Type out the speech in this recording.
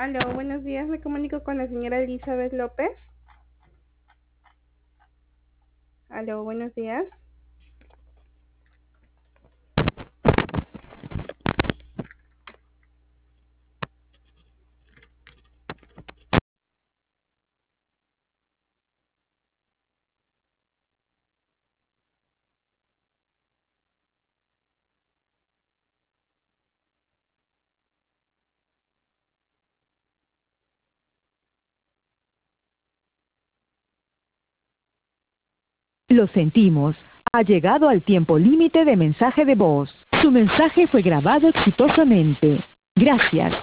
Aló, buenos días. Me comunico con la señora Elizabeth López. Aló, buenos días. Lo sentimos. Ha llegado al tiempo límite de mensaje de voz. Su mensaje fue grabado exitosamente. Gracias.